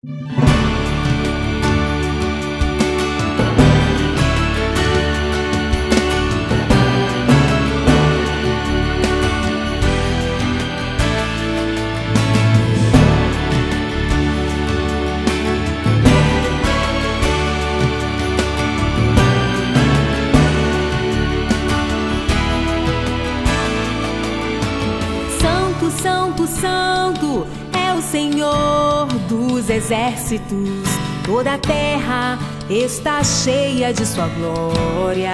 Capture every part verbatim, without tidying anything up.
Santo, Santo é o Senhor dos exércitos. Toda a terra está cheia de sua glória.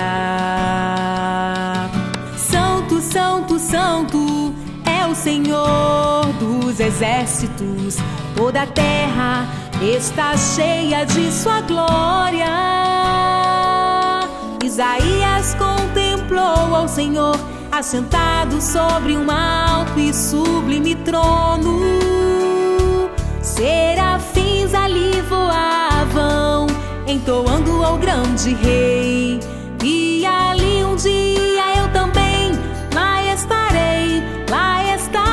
Santo, Santo, Santo é o Senhor dos exércitos. Toda a terra está cheia de sua glória. Isaías contemplou ao Senhor assentado sobre um alto e sublime trono. Serafins ali voavam, entoando ao grande rei. E ali um dia eu também lá estarei, lá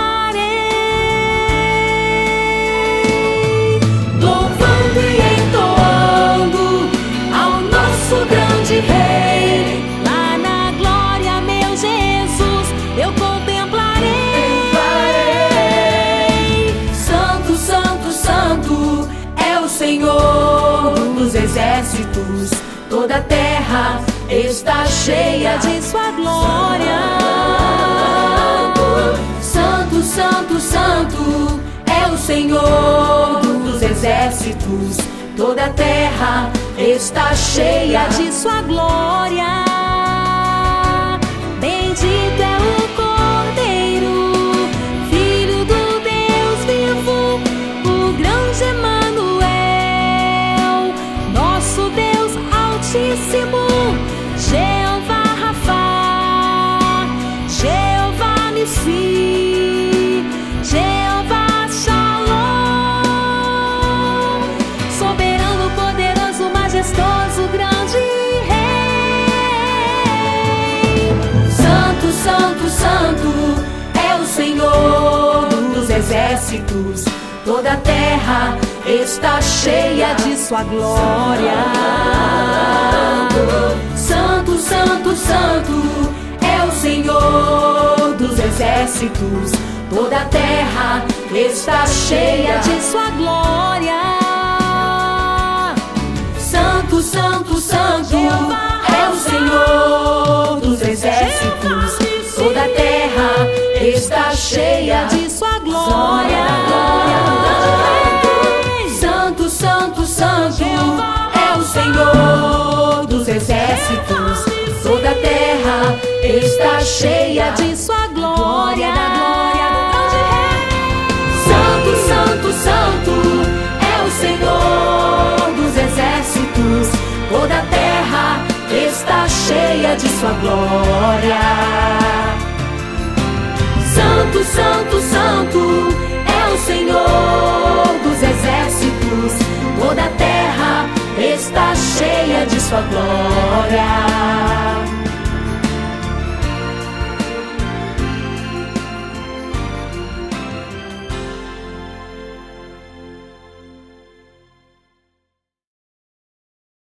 estarei, louvando e entoando ao nosso grande rei. Lá na glória, meu Jesus, eu contemplarei. Santo, Santo, Santo é o Senhor dos exércitos. Toda a terra está cheia de sua glória. Santo, Santo, Santo é o Senhor dos exércitos. Toda a terra está cheia de sua glória. Bendito é o Cordeiro, Filho do Deus vivo, o grande Emanuel, nosso Deus Altíssimo, Jeová Rafá, Jeová Nissi, Jeová Shalom, soberano, poderoso, majestoso, grande Rei. Santo, Santo, Santo é o Senhor dos exércitos. Toda a terra está cheia de sua glória. Santo, Santo, Santo é o Senhor dos exércitos. Toda a terra está cheia de sua glória. Santo, Santo, Santo é o Senhor dos exércitos. Toda a terra está cheia de sua glória. Santo, Santo, Santo é o Senhor dos exércitos. Toda a terra está cheia de sua glória. Santo, Santo, Santo é o Senhor dos exércitos. Toda a terra está cheia de sua glória. Santo, Santo, Santo é o Senhor dos exércitos. Toda a terra está cheia de sua glória.